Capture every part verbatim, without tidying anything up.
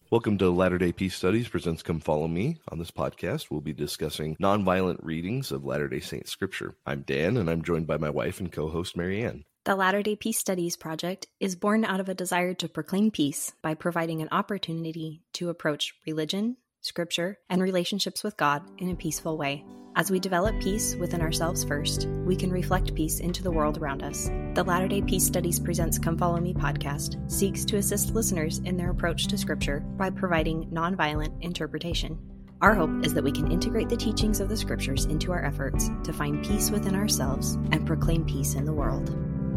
Welcome to Latter-day Peace Studies presents Come Follow Me. On this podcast, we'll be discussing nonviolent readings of Latter-day Saint scripture. I'm Dan, and I'm joined by my wife and co-host Marianne. The Latter-day Peace Studies project is born out of a desire to proclaim peace by providing an opportunity to approach religion, scripture, and relationships with God in a peaceful way. As we develop peace within ourselves first, we can reflect peace into the world around us. The Latter-day Peace Studies presents Come Follow Me podcast seeks to assist listeners in their approach to scripture by providing nonviolent interpretation. Our hope is that we can integrate the teachings of the scriptures into our efforts to find peace within ourselves and proclaim peace in the world.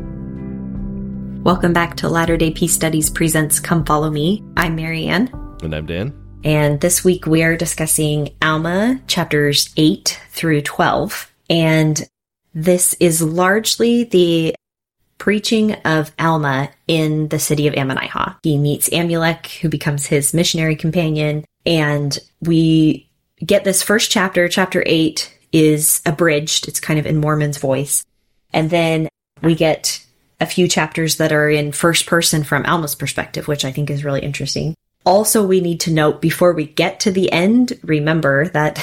Welcome back to Latter-day Peace Studies presents Come Follow Me. I'm Marianne. And I'm Dan. And this week we are discussing Alma chapters eight through twelve. And this is largely the preaching of Alma in the city of Ammonihah. He meets Amulek, who becomes his missionary companion. And we get this first chapter. Chapter eight is abridged. It's kind of in Mormon's voice. And then we get a few chapters that are in first person from Alma's perspective, which I think is really interesting. Also, we need to note before we get to the end, remember that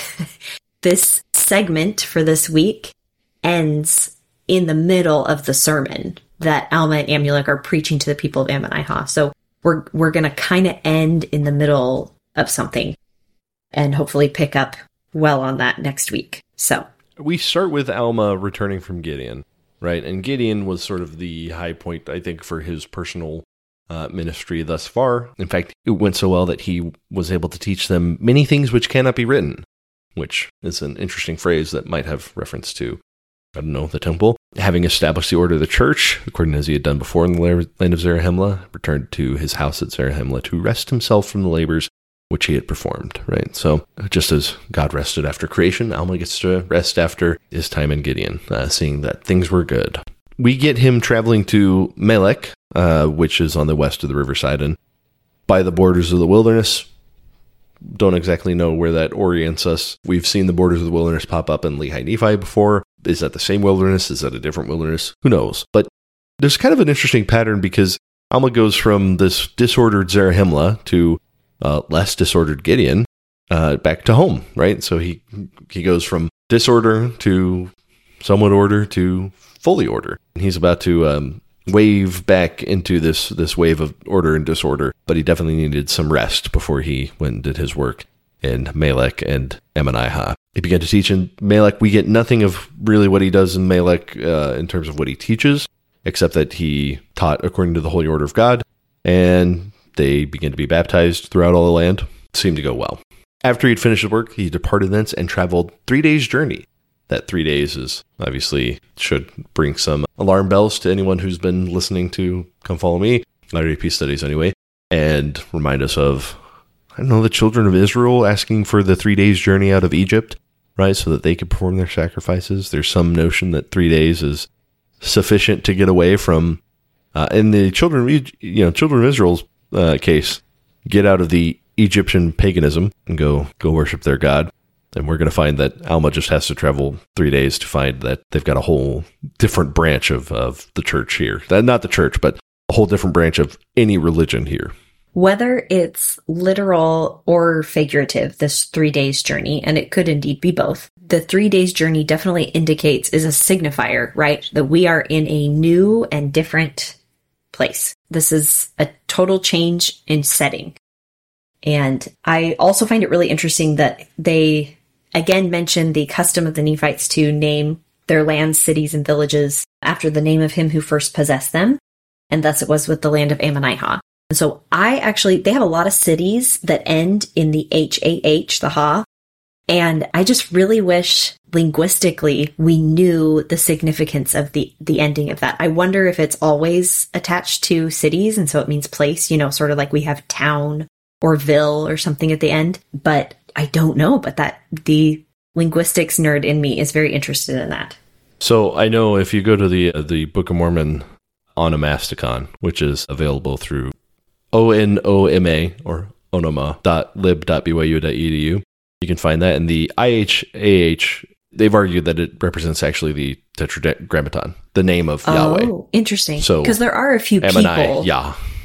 this segment for this week ends in the middle of the sermon that Alma and Amulek are preaching to the people of Ammonihah. So we're we're going to kind of end in the middle of something and hopefully pick up well on that next week. So we start with Alma returning from Gideon, right? And Gideon was sort of the high point, I think, for his personal Uh, ministry thus far. In fact, it went so well that he was able to teach them many things which cannot be written, which is an interesting phrase that might have reference to, I don't know, the temple. Having established the order of the church, according as he had done before in the land of Zarahemla, returned to his house at Zarahemla to rest himself from the labors which he had performed, right? So just as God rested after creation, Alma gets to rest after his time in Gideon, uh, seeing that things were good. We get him traveling to Melech, uh, which is on the west of the River Sidon, by the borders of the wilderness. Don't exactly know where that orients us. We've seen the borders of the wilderness pop up in Lehi Nephi before. Is that the same wilderness? Is that a different wilderness? Who knows? But there's kind of an interesting pattern because Alma goes from this disordered Zarahemla to uh, less disordered Gideon, uh, back to home, right? So he he goes from disorder to somewhat order to fully order. He's about to um, wave back into this this wave of order and disorder, but he definitely needed some rest before he went and did his work in Melech and Ammonihah. He began to teach in Melech. We get nothing of really what he does in Melech uh, in terms of what he teaches, except that he taught according to the Holy Order of God, and they began to be baptized throughout all the land. It seemed to go well. After he'd finished his work, he departed thence and traveled three days' journey. That three days is obviously should bring some alarm bells to anyone who's been listening to Come Follow Me, Latter-day Peace Studies anyway, and remind us of, I don't know, the children of Israel asking for the three days journey out of Egypt, right, so that they could perform their sacrifices. There's some notion that three days is sufficient to get away from, uh, in the children of, you know, children of Israel's uh, case, get out of the Egyptian paganism and go go worship their God. And we're going to find that Alma just has to travel three days to find that they've got a whole different branch of, of the church here. Not the church, but a whole different branch of any religion here. Whether it's literal or figurative, this three days journey, and it could indeed be both, the three days journey definitely indicates, is a signifier, right? That we are in a new and different place. This is a total change in setting. And I also find it really interesting that they again mention the custom of the Nephites to name their lands, cities, and villages after the name of him who first possessed them. And thus it was with the land of Ammonihah. And so I actually, they have a lot of cities that end in the H A H, the Ha. And I just really wish linguistically we knew the significance of the, the ending of that. I wonder if it's always attached to cities. And so it means place, you know, sort of like we have town or ville or something at the end. But I don't know, but that the linguistics nerd in me is very interested in that. So I know if you go to the uh, the Book of Mormon onomasticon, which is available through O N O M A or onoma dot lib dot b y u dot e d u, you can find that. And the I H A H, they've argued that it represents actually the Tetragrammaton, the name of Yahweh. Oh, interesting. So because there are a few Ammoni, people yeah.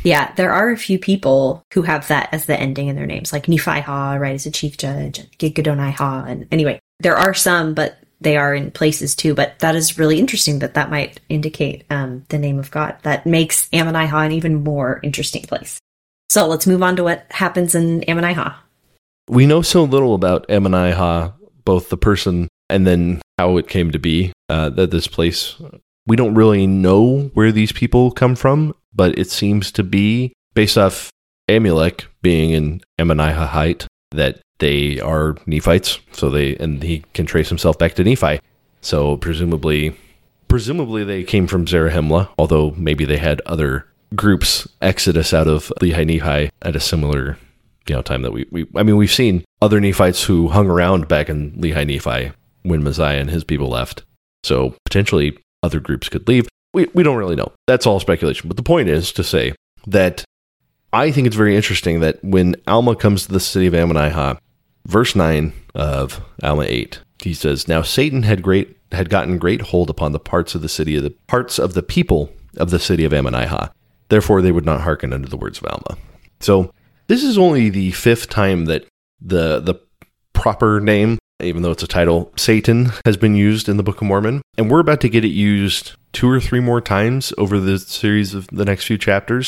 Yeah, there are a few people who have that as the ending in their names, like Nephi-ha, right, as a chief judge, and Gidgedoni-ha. And anyway, there are some, but they are in places too. But that is really interesting that that might indicate um, the name of God. That makes Ammonihah an even more interesting place. So let's move on to what happens in Ammonihah. We know so little about Ammonihah, both the person and then how it came to be, uh, that this place, we don't really know where these people come from, but it seems to be, based off Amulek being in Ammonihahite, that they are Nephites, so they, and he can trace himself back to Nephi. So presumably, presumably they came from Zarahemla, although maybe they had other groups exodus out of Lehi Nephi at a similar, you know, time that we, we, I mean, we've seen other Nephites who hung around back in Lehi Nephi when Messiah and his people left. So potentially other groups could leave. We we don't really know. That's all speculation. But the point is to say that I think it's very interesting that when Alma comes to the city of Ammonihah, verse nine of Alma eight, he says, "Now Satan had great had gotten great hold upon the parts of the city of the parts of the people of the city of Ammonihah. Therefore they would not hearken unto the words of Alma." So this is only the fifth time that the the proper name, even though it's a title, Satan, has been used in the Book of Mormon. And we're about to get it used two or three more times over the series of the next few chapters.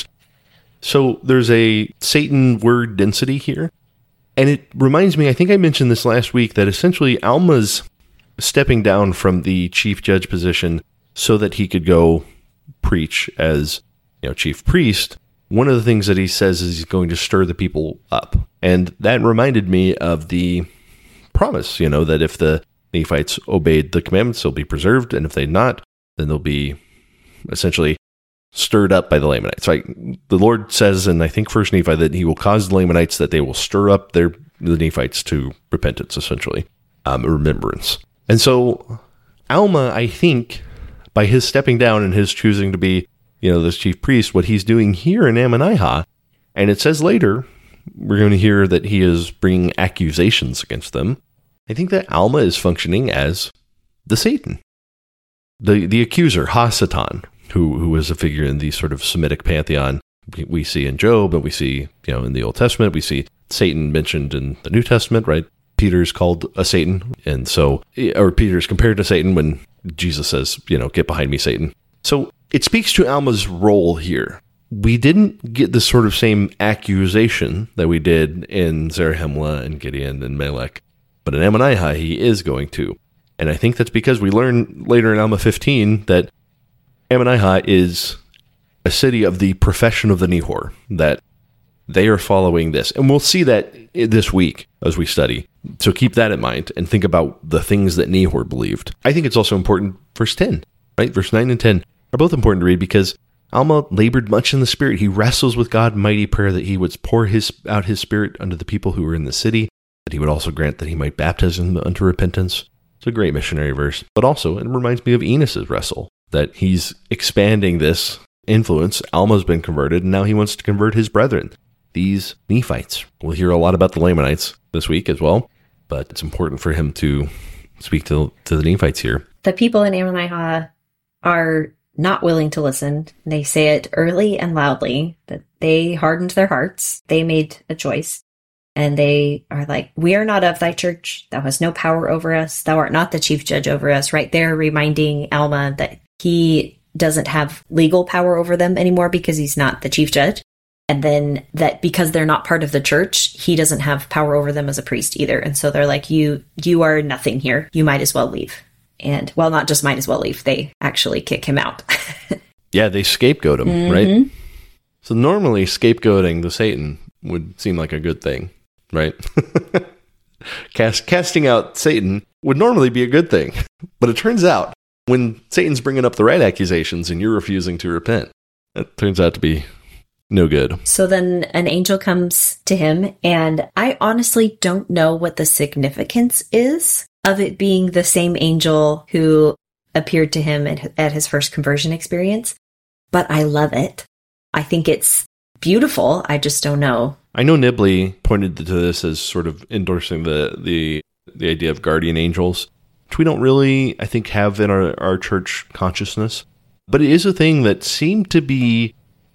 So there's a Satan word density here. And it reminds me, I think I mentioned this last week, that essentially Alma's stepping down from the chief judge position so that he could go preach as, you know, chief priest. One of the things that he says is he's going to stir the people up. And that reminded me of the promise, you know, that if the Nephites obeyed the commandments, they'll be preserved, and if they not, then they'll be essentially stirred up by the Lamanites. Right? The Lord says, and I think First Nephi, that he will cause the Lamanites, that they will stir up their the Nephites to repentance, essentially, um, remembrance. And so Alma, I think, by his stepping down and his choosing to be, you know, this chief priest, what he's doing here in Ammonihah, and it says later, we're going to hear that he is bringing accusations against them. I think that Alma is functioning as the Satan, the the accuser, Ha-Satan, who who is a figure in the sort of Semitic pantheon we see in Job, and we see, you know, in the Old Testament. We see Satan mentioned in the New Testament, right? Peter's called a Satan, and so, or Peter's compared to Satan when Jesus says, you know, "Get behind me, Satan." So it speaks to Alma's role here. We didn't get the sort of same accusation that we did in Zarahemla and Gideon and Melech, but in Ammonihah he is going to. And I think that's because we learn later in Alma fifteen that Ammonihah is a city of the profession of the Nehor, that they are following this. And we'll see that this week as we study. So keep that in mind and think about the things that Nehor believed. I think it's also important, verse ten, right? Verse nine and ten are both important to read because Alma labored much in the Spirit. He wrestles with God in mighty prayer that he would pour his out his Spirit unto the people who were in the city, that he would also grant that he might baptize them unto repentance. It's a great missionary verse. But also, it reminds me of Enos's wrestle, that he's expanding this influence. Alma's been converted, and now he wants to convert his brethren, these Nephites. We'll hear a lot about the Lamanites this week as well, but it's important for him to speak to, to the Nephites here. The people in Ammonihah are not willing to listen. They say it early and loudly, that they hardened their hearts. They made a choice. And they are like, "We are not of thy church. Thou hast no power over us. Thou art not the chief judge over us." Right there, reminding Alma that he doesn't have legal power over them anymore because he's not the chief judge. And then that because they're not part of the church, he doesn't have power over them as a priest either. And so they're like, you, you are nothing here. You might as well leave. And, well, not just might as well leave. They actually kick him out. Yeah, they scapegoat him, mm-hmm. right? So normally scapegoating the Satan would seem like a good thing, right? Cast, casting out Satan would normally be a good thing. But it turns out when Satan's bringing up the right accusations and you're refusing to repent, that turns out to be no good. So then an angel comes to him, and I honestly don't know what the significance is of it being the same angel who appeared to him at, at his first conversion experience, but I love it. I think it's beautiful. I just don't know. I know Nibley pointed to this as sort of endorsing the the, the idea of guardian angels, which we don't really, I think, have in our, our church consciousness. But it is a thing that seemed to be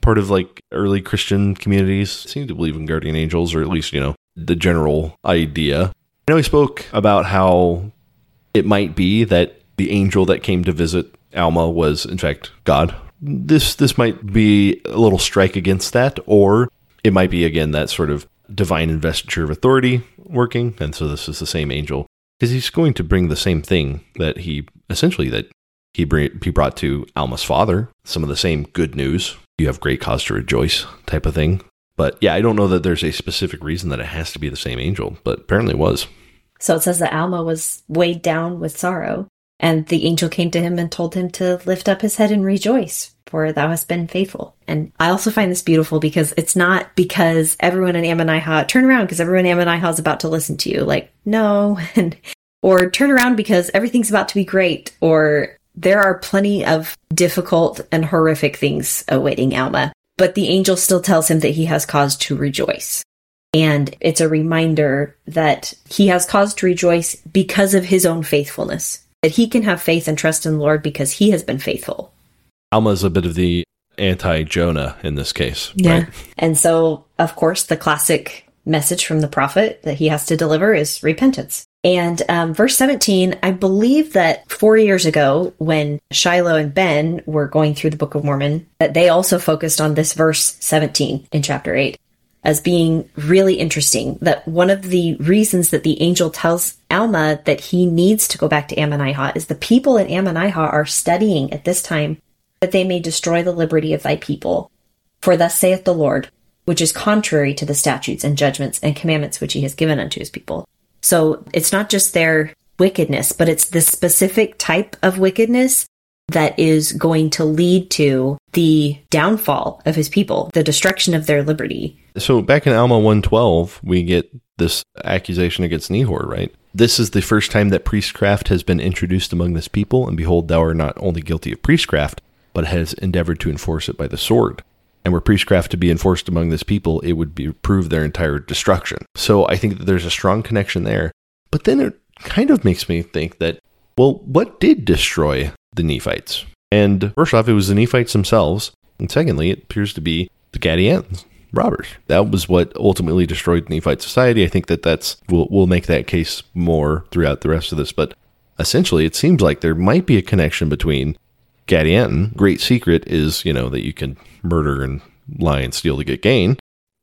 part of like early Christian communities seem to believe in guardian angels, or at least, you know, the general idea. I know he spoke about how it might be that the angel that came to visit Alma was, in fact, God. This this might be a little strike against that, or it might be, again, that sort of divine investiture of authority working, and so this is the same angel, because he's going to bring the same thing that he, essentially, that he, bring, he brought to Alma's father, some of the same good news. You have great cause to rejoice type of thing. But yeah, I don't know that there's a specific reason that it has to be the same angel, but apparently it was. So it says that Alma was weighed down with sorrow, and the angel came to him and told him to lift up his head and rejoice, for thou hast been faithful. And I also find this beautiful because it's not because everyone in Ammonihah, turn around because everyone in Ammonihah is about to listen to you. Like, no. And or turn around because everything's about to be great. Or there are plenty of difficult and horrific things awaiting Alma. But the angel still tells him that he has cause to rejoice. And it's a reminder that he has cause to rejoice because of his own faithfulness. That he can have faith and trust in the Lord because he has been faithful. Alma is a bit of the anti-Jonah in this case. Yeah. Right? And so, of course, the classic message from the prophet that he has to deliver is repentance. And um, verse seventeen, I believe that four years ago, when Shiloh and Ben were going through the Book of Mormon, that they also focused on this verse seventeen in chapter eight as being really interesting. That one of the reasons that the angel tells Alma that he needs to go back to Ammonihah is the people in Ammonihah are studying at this time that they may destroy the liberty of thy people. For thus saith the Lord, which is contrary to the statutes and judgments and commandments which he has given unto his people. So it's not just their wickedness, but it's this specific type of wickedness that is going to lead to the downfall of his people, the destruction of their liberty. So back in Alma one twelve, we get this accusation against Nehor, right? This is the first time that priestcraft has been introduced among this people, and behold, thou art not only guilty of priestcraft, but has endeavored to enforce it by the sword. And were priestcraft to be enforced among this people, it would be prove their entire destruction. So I think that there's a strong connection there. But then it kind of makes me think that, well, what did destroy the Nephites? And first off, it was the Nephites themselves. And secondly, it appears to be the Gadians, robbers. That was what ultimately destroyed Nephite society. I think that that's, we'll, we'll make that case more throughout the rest of this. But essentially, it seems like there might be a connection between Gadianton. Great secret is, you know, that you can murder and lie and steal to get gain.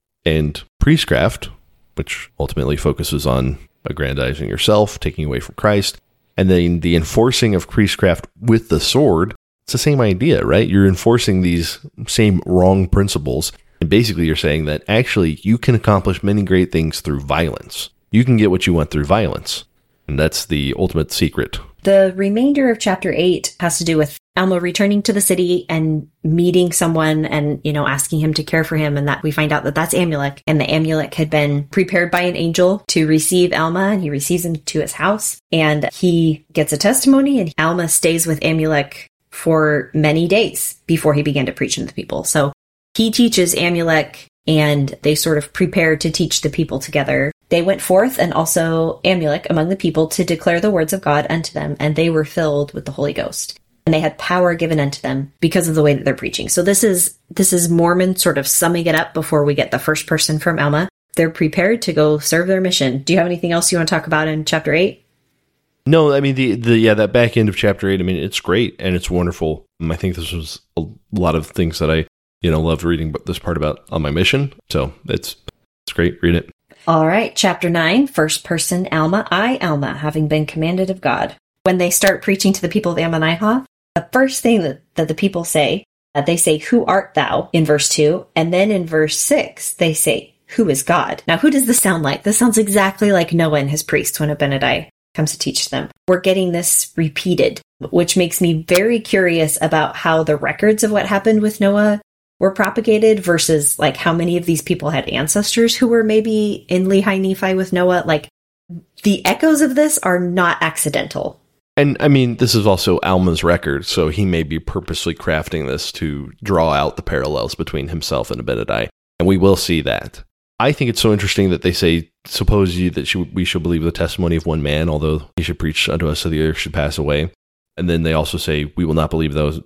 And priestcraft, which ultimately focuses on aggrandizing yourself, taking away from Christ. And then the enforcing of priestcraft with the sword, it's the same idea, right? You're enforcing these same wrong principles. And basically you're saying that actually you can accomplish many great things through violence. You can get what you want through violence. And that's the ultimate secret. The remainder of chapter eight has to do with Alma returning to the city and meeting someone and, you know, asking him to care for him. And that we find out that that's Amulek. And the Amulek had been prepared by an angel to receive Alma, and he receives him to his house. And he gets a testimony, and Alma stays with Amulek for many days before he began to preach to the people. So he teaches Amulek, and they sort of prepare to teach the people together. They went forth, and also Amulek among the people, to declare the words of God unto them, and they were filled with the Holy Ghost. And they had power given unto them because of the way that they're preaching. So this is this is Mormon sort of summing it up before we get the first person from Alma. They're prepared to go serve their mission. Do you have anything else you want to talk about in chapter eight? No, I mean, the, the yeah, that back end of chapter eight, I mean, it's great and it's wonderful. I think this was a lot of things that I, you know, loved reading this part about on my mission. So it's it's great. Read it. All right. Chapter nine, first person Alma. I, Alma, having been commanded of God. When they start preaching to the people of Ammonihah, the first thing that, that the people say, uh, they say, who art thou, in verse two. And then in verse six, they say, who is God? Now, who does this sound like? This sounds exactly like Noah and his priests when Abinadi comes to teach them. We're getting this repeated, which makes me very curious about how the records of what happened with Noah were propagated versus like how many of these people had ancestors who were maybe in Lehi Nephi with Noah. Like the echoes of this are not accidental. And I mean, this is also Alma's record, so he may be purposely crafting this to draw out the parallels between himself and Abinadi. And we will see that. I think it's so interesting that they say, suppose ye that we should believe the testimony of one man, although he should preach unto us so the earth should pass away. And then they also say, we will not believe those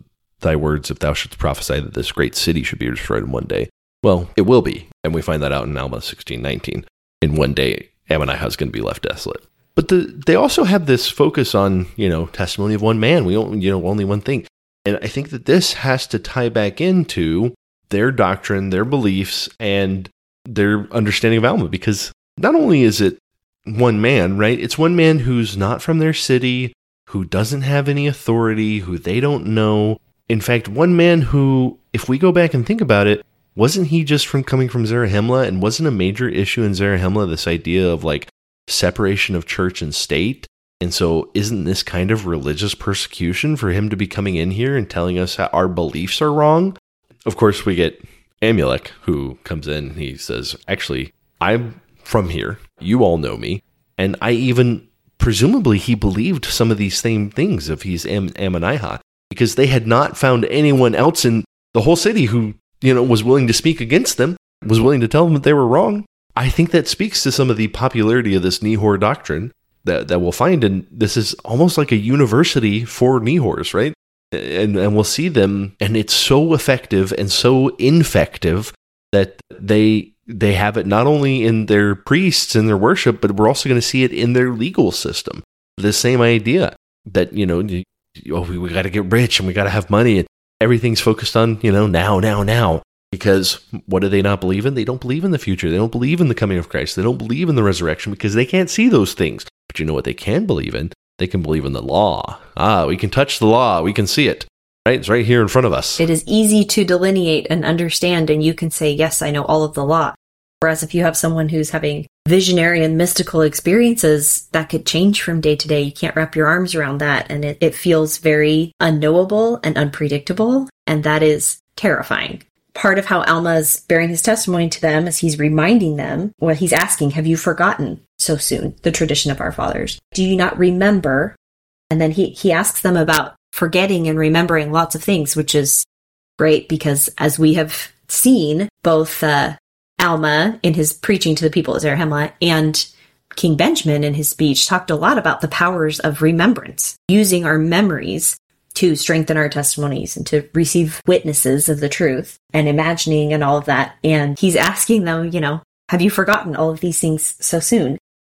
thy words, if thou shouldst prophesy that this great city should be destroyed in one day. Well, it will be. And we find that out in Alma sixteen nineteen. In one day, Ammonihah is going to be left desolate. But the, they also have this focus on, you know, testimony of one man. We don't, you know, only one thing. And I think that this has to tie back into their doctrine, their beliefs, and their understanding of Alma. Because not only is it one man, right? It's one man who's not from their city, who doesn't have any authority, who they don't know. In fact, one man who, if we go back and think about it, wasn't he just from coming from Zarahemla, and wasn't a major issue in Zarahemla this idea of like separation of church and state? And so isn't this kind of religious persecution for him to be coming in here and telling us how our beliefs are wrong? Of course, we get Amulek, who comes in and he says, actually, I'm from here. You all know me. And I even, presumably, he believed some of these same things if he's Am- Ammonihah, because they had not found anyone else in the whole city who, you know, was willing to speak against them, was willing to tell them that they were wrong. I think that speaks to some of the popularity of this Nehor doctrine that, that we'll find. And this is almost like a university for Nehors, right? And, and we'll see them, and it's so effective and so infective that they they have it not only in their priests and their worship, but we're also going to see it in their legal system. The same idea that, you know, oh, we, we got to get rich and we got to have money, and everything's focused on, you know, now, now, now. Because what do they not believe in? They don't believe in the future. They don't believe in the coming of Christ. They don't believe in the resurrection because they can't see those things. But you know what they can believe in? They can believe in the law. Ah, we can touch the law. We can see it. Right? It's right here in front of us. It is easy to delineate and understand, and you can say, yes, I know all of the law. Whereas if you have someone who's having visionary and mystical experiences, that could change from day to day. You can't wrap your arms around that, and it, it feels very unknowable and unpredictable, and that is terrifying. Part of how Alma is bearing his testimony to them is he's reminding them, well, he's asking, have you forgotten so soon the tradition of our fathers? Do you not remember? And then he, he asks them about forgetting and remembering lots of things, which is great because as we have seen, both uh, Alma in his preaching to the people at Zarahemla and King Benjamin in his speech talked a lot about the powers of remembrance, using our memories to strengthen our testimonies and to receive witnesses of the truth and imagining and all of that. And he's asking them, you know, have you forgotten all of these things so soon?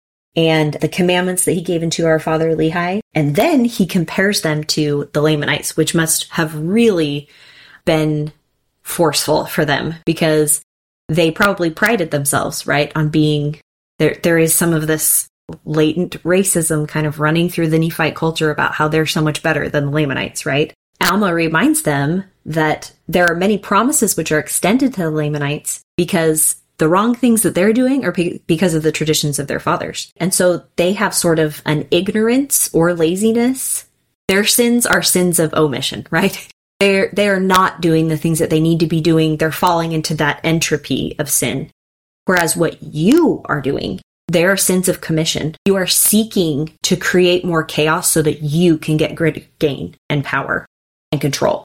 And the commandments that he gave unto our father Lehi. And then he compares them to the Lamanites, which must have really been forceful for them because they probably prided themselves, right, on being there. There is some of this latent racism kind of running through the Nephite culture about how they're so much better than the Lamanites, right? Alma reminds them that there are many promises which are extended to the Lamanites because the wrong things that they're doing are pe- because of the traditions of their fathers. And so they have sort of an ignorance or laziness. Their sins are sins of omission, right? They're, they're not doing the things that they need to be doing. They're falling into that entropy of sin. Whereas what you are doing, there are sins of commission. You are seeking to create more chaos so that you can get great gain and power and control.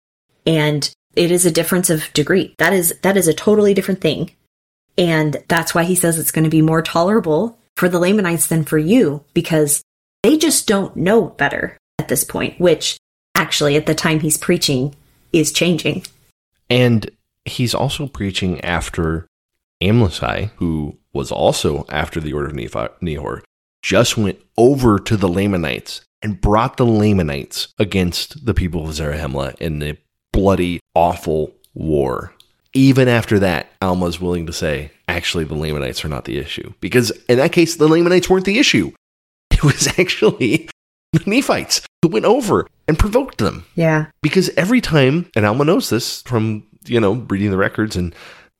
And it is a difference of degree. That is, that is a totally different thing. And that's why he says it's going to be more tolerable for the Lamanites than for you, because they just don't know better at this point, which actually at the time he's preaching is changing. And he's also preaching after Amlici, who was also after the order of Nehor, just went over to the Lamanites and brought the Lamanites against the people of Zarahemla in the bloody, awful war. Even after that, Alma is willing to say, actually, the Lamanites are not the issue. Because in that case, the Lamanites weren't the issue. It was actually the Nephites who went over and provoked them. Yeah. Because every time, and Alma knows this from, you know, reading the records and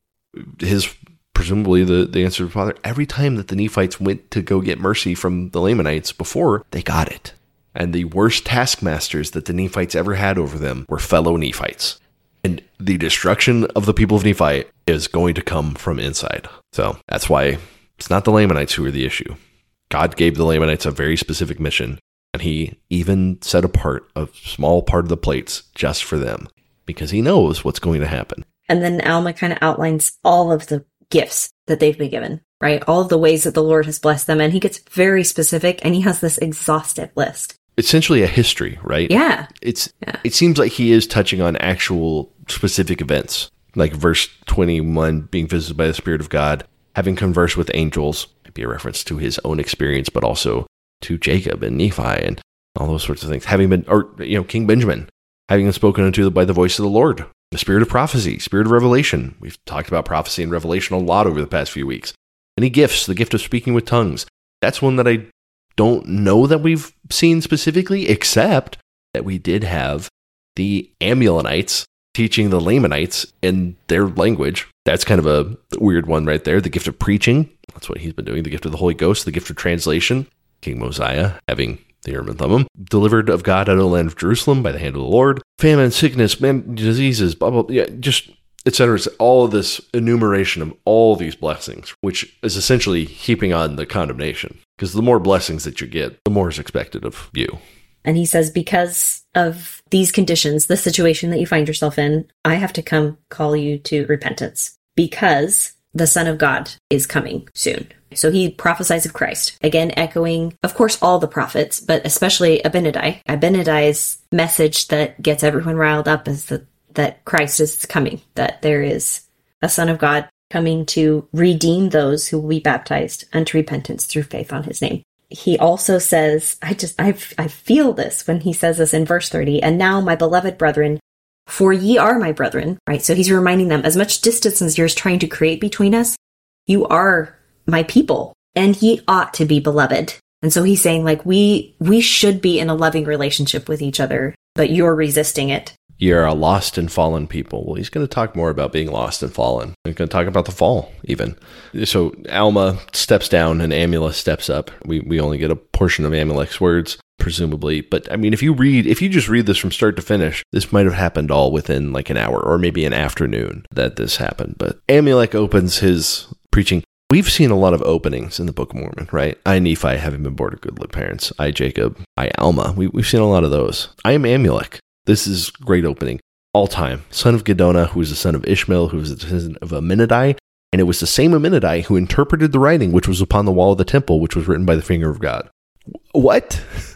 his, presumably the, the answer to father, every time that the Nephites went to go get mercy from the Lamanites before, they got it. And the worst taskmasters that the Nephites ever had over them were fellow Nephites. And the destruction of the people of Nephi is going to come from inside. So that's why it's not the Lamanites who are the issue. God gave the Lamanites a very specific mission, and he even set apart a small part of the plates just for them, because he knows what's going to happen. And then Alma kind of outlines all of the gifts that they've been given, right? All of the ways that the Lord has blessed them. And he gets very specific, and he has this exhaustive list. essentially a history, right? Yeah. It's yeah. It seems like he is touching on actual specific events, like verse twenty-one, being visited by the Spirit of God, having conversed with angels, might be a reference to his own experience, but also to Jacob and Nephi and all those sorts of things. Having been, or, you know, King Benjamin, having been spoken unto by the voice of the Lord, the spirit of prophecy, spirit of revelation. We've talked about prophecy and revelation a lot over the past few weeks. Any gifts, the gift of speaking with tongues. That's one that I don't know that we've seen specifically, except that we did have the Amulonites teaching the Lamanites in their language. That's kind of a weird one right there. The gift of preaching, that's what he's been doing. The gift of the Holy Ghost, the gift of translation. King Mosiah having the Urim and Thummim, delivered of God out of the land of Jerusalem by the hand of the Lord. Famine, sickness, man, diseases, blah, blah, blah, yeah, just et cetera. All of this enumeration of all these blessings, which is essentially heaping on the condemnation. Because the more blessings that you get, the more is expected of you. And he says, because of these conditions, the situation that you find yourself in, I have to come call you to repentance. Because the Son of God is coming soon. So he prophesies of Christ, again echoing, of course, all the prophets, but especially Abinadi. Abinadi's message that gets everyone riled up is that, that Christ is coming, that there is a Son of God coming to redeem those who will be baptized unto repentance through faith on his name. He also says, I just, I, I feel this when he says this in verse thirty, and now, my beloved brethren, for ye are my brethren, right? So he's reminding them, as much distance as you're trying to create between us, you are my people, and ye ought to be beloved. And so he's saying, like, we we should be in a loving relationship with each other, but you're resisting it. You're a lost and fallen people. Well, he's going to talk more about being lost and fallen. He's going to talk about the fall, even. So Alma steps down and Amulek steps up. We we only get a portion of Amulek's words, presumably. But, I mean, if you read, if you just read this from start to finish, this might have happened all within, like, an hour or maybe an afternoon that this happened. But Amulek opens his preaching. We've seen a lot of openings in the Book of Mormon, right? I, Nephi, having been born of goodly parents. I, Jacob. I, Alma. We, we've seen a lot of those. I am Amulek. This is great opening. All time. Son of Gedonah, who was the son of Ishmael, who was the descendant of Aminadi. And it was the same Aminadi who interpreted the writing which was upon the wall of the temple, which was written by the finger of God. What?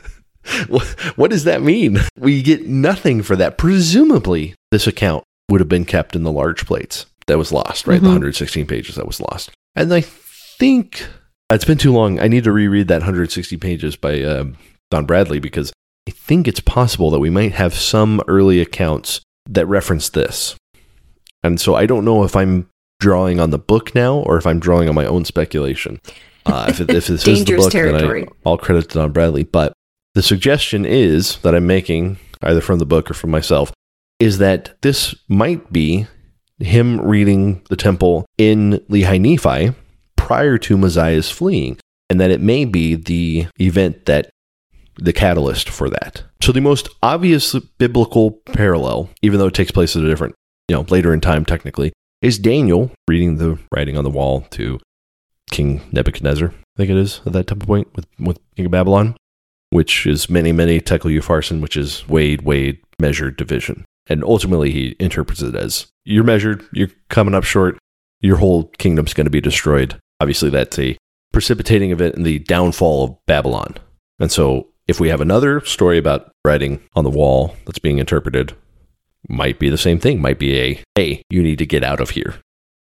What does that mean? We get nothing for that. Presumably, this account would have been kept in the large plates that was lost, right? Mm-hmm. The one hundred sixteen pages that was lost. And I think it's been too long. I need to reread that one hundred sixty pages by uh, Don Bradley, because I think it's possible that we might have some early accounts that reference this. And so I don't know if I'm drawing on the book now or if I'm drawing on my own speculation. Uh, if, it, if this is the book, territory. Then I, I'll credit to Don Bradley. But the suggestion is that I'm making, either from the book or from myself, is that this might be him reading the temple in Lehi Nephi prior to Mosiah's fleeing, and that it may be the event that the catalyst for that. So the most obvious biblical parallel, even though it takes place at a different, you know, later in time technically, is Daniel reading the writing on the wall to King Nebuchadnezzar, I think it is, at that temple point with, with King of Babylon, which is many, many tekel upharsin, which is weighed, weighed, measured, division. And ultimately he interprets it as, you're measured, you're coming up short, your whole kingdom's going to be destroyed. Obviously that's a precipitating event in the downfall of Babylon. And so if we have another story about writing on the wall that's being interpreted, might be the same thing. Might be a, hey, you need to get out of here.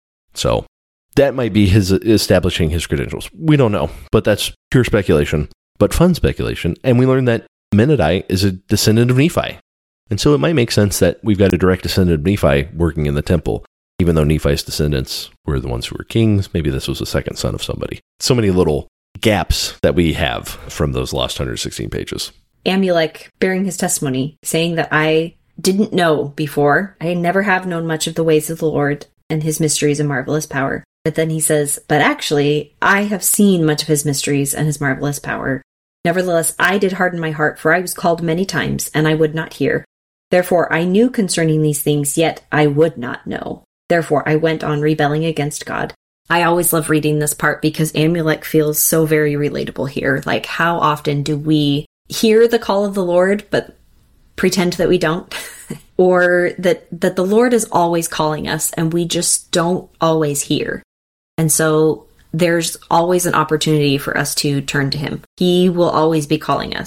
So that might be his establishing his credentials. We don't know, but that's pure speculation, but fun speculation. And we learned that Aminadi is a descendant of Nephi. And so it might make sense that we've got a direct descendant of Nephi working in the temple, even though Nephi's descendants were the ones who were kings. Maybe this was the second son of somebody. So many little gaps that we have from those last one hundred sixteen pages. Amulek bearing his testimony, saying that I didn't know before. I never have known much of the ways of the Lord and his mysteries and marvelous power. But then he says, but actually, I have seen much of his mysteries and his marvelous power. Nevertheless, I did harden my heart, for I was called many times, and I would not hear. Therefore, I knew concerning these things, yet I would not know. Therefore, I went on rebelling against God. I always love reading this part because Amulek feels so very relatable here. Like, how often do we hear the call of the Lord, but pretend that we don't? Or that, that the Lord is always calling us and we just don't always hear. And so there's always an opportunity for us to turn to him. He will always be calling us.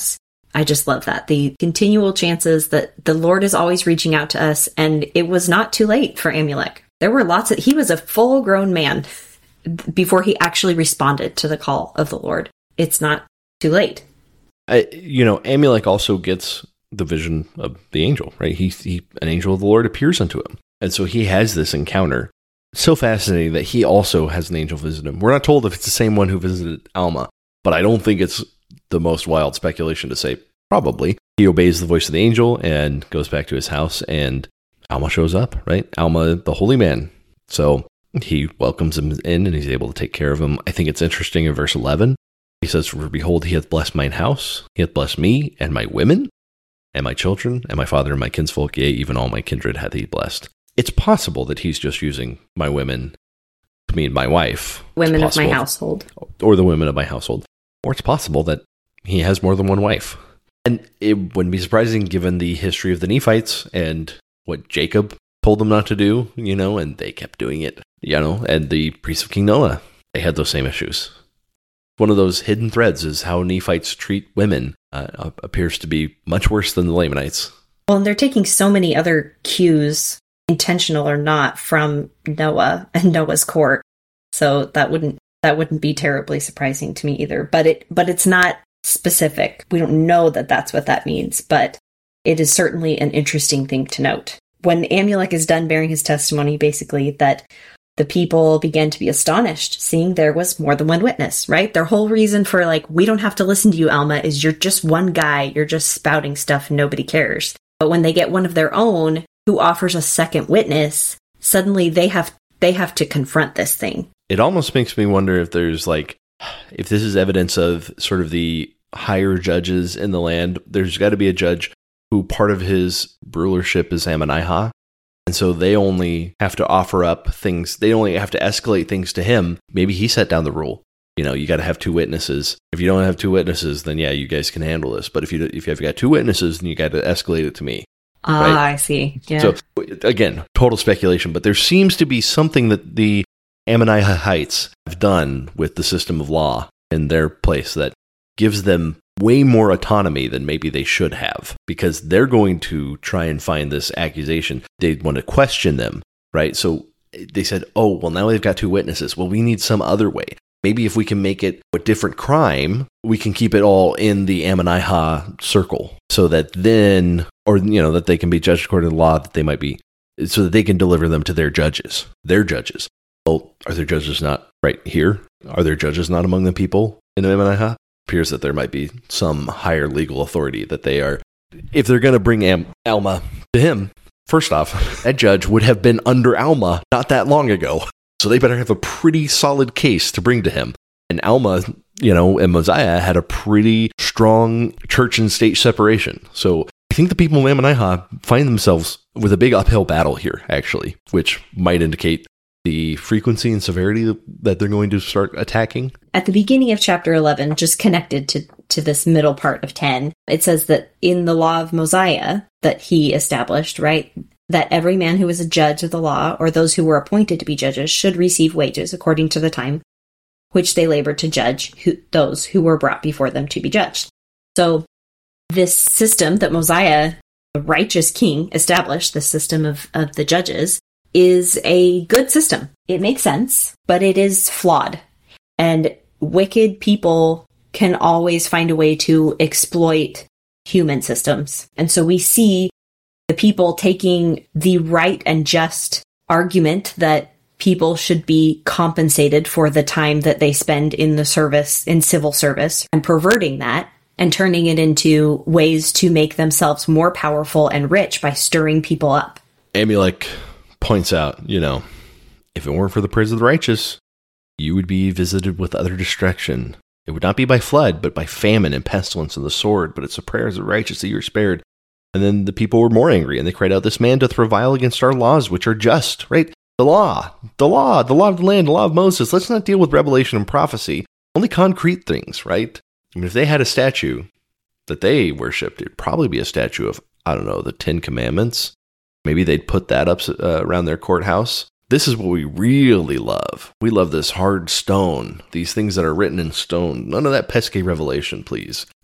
I just love that. The continual chances that the Lord is always reaching out to us, and it was not too late for Amulek. There were lots of, he was a full grown man before he actually responded to the call of the Lord. It's not too late. I, you know, Amulek also gets the vision of the angel, right? He, he, an angel of the Lord appears unto him. And so he has this encounter. So fascinating that he also has an angel visit him. We're not told if it's the same one who visited Alma, but I don't think it's the most wild speculation to say probably. He obeys the voice of the angel and goes back to his house, and Alma shows up, right? Alma, the holy man. So he welcomes him in, and he's able to take care of him. I think it's interesting in verse eleven. He says, "For behold, he hath blessed mine house. He hath blessed me and my women and my children and my father and my kinsfolk. Yea, even all my kindred hath he blessed." It's possible that he's just using my women to mean my wife. Women of my household. Or the women of my household. Or it's possible that he has more than one wife. And it wouldn't be surprising given the history of the Nephites and what Jacob told them not to do, you know, and they kept doing it, you know, and the priests of King Noah, they had those same issues. One of those hidden threads is how Nephites treat women uh, appears to be much worse than the Lamanites. Well, and they're taking so many other cues, intentional or not, from Noah and Noah's court. So that wouldn't that wouldn't be terribly surprising to me either. But it but it's not specific. We don't know that that's what that means, but it is certainly an interesting thing to note. When Amulek is done bearing his testimony, basically, that the people began to be astonished, seeing there was more than one witness, right? Their whole reason for, like, we don't have to listen to you, Alma, is you're just one guy, you're just spouting stuff, nobody cares. But when they get one of their own who offers a second witness, suddenly they have they have to confront this thing. It almost makes me wonder if there's, like, if this is evidence of sort of the higher judges in the land. There's got to be a judge who part of his rulership is Ammonihah. And so they only have to offer up things. They only have to escalate things to him. Maybe he set down the rule. You know, you got to have two witnesses. If you don't have two witnesses, then yeah, you guys can handle this. But if you if you have got two witnesses, then you got to escalate it to me. Ah, right? I see. Yeah. So again, total speculation. But there seems to be something that the Ammonihites have done with the system of law in their place that gives them way more autonomy than maybe they should have, because they're going to try and find this accusation. They want to question them, right? So they said, oh, well, now they've got two witnesses. Well, we need some other way. Maybe if we can make it a different crime, we can keep it all in the Ammonihah circle so that then, or, you know, that they can be judged according to the law, that they might be, so that they can deliver them to their judges, their judges. Well, are their judges not right here? Are their judges not among the people in Ammonihah? Appears that there might be some higher legal authority that they are. If they're going to bring Am- Alma to him, first off, that judge would have been under Alma not that long ago. So they better have a pretty solid case to bring to him. And Alma, you know, and Mosiah had a pretty strong church and state separation. So I think the people of Ammonihah find themselves with a big uphill battle here, actually, which might indicate the frequency and severity that they're going to start attacking. At the beginning of chapter eleven, just connected to, to this middle part of ten, it says that in the law of Mosiah that he established, right, that every man who was a judge of the law, or those who were appointed to be judges, should receive wages according to the time which they labored to judge who, those who were brought before them to be judged. So this system that Mosiah, the righteous king, established, the system of, of the judges, is a good system. It makes sense, but it is flawed. And wicked people can always find a way to exploit human systems. And so we see the people taking the right and just argument that people should be compensated for the time that they spend in the service, in civil service, and perverting that and turning it into ways to make themselves more powerful and rich by stirring people up. Amulek points out, you know, if it weren't for the prayers of the righteous, you would be visited with utter destruction. It would not be by flood, but by famine and pestilence and the sword. But it's the prayers of the righteous that you are spared. And then the people were more angry, and they cried out, this man doth revile against our laws, which are just, right? The law, the law, the law of the land, the law of Moses. Let's not deal with revelation and prophecy. Only concrete things, right? I mean, if they had a statue that they worshipped, it'd probably be a statue of, I don't know, the Ten Commandments. Maybe they'd put that up uh, around their courthouse. This is what we really love. We love this hard stone, these things that are written in stone. None of that pesky revelation, please.